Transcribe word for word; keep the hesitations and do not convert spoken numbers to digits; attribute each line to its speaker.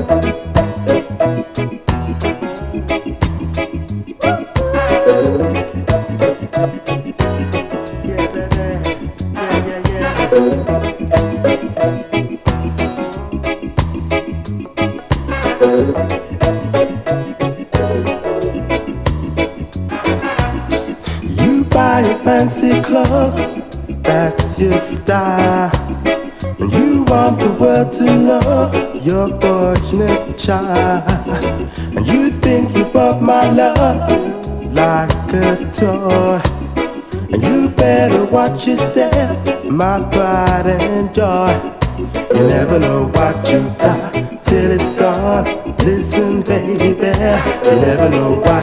Speaker 1: You buy your fancy clothes, that's your style. And you want the world to know you're a fortunate child. And you think you bought my love like a toy. And you better watch your step, my pride and joy. You never know what you got till it's gone. Listen, baby, you never know what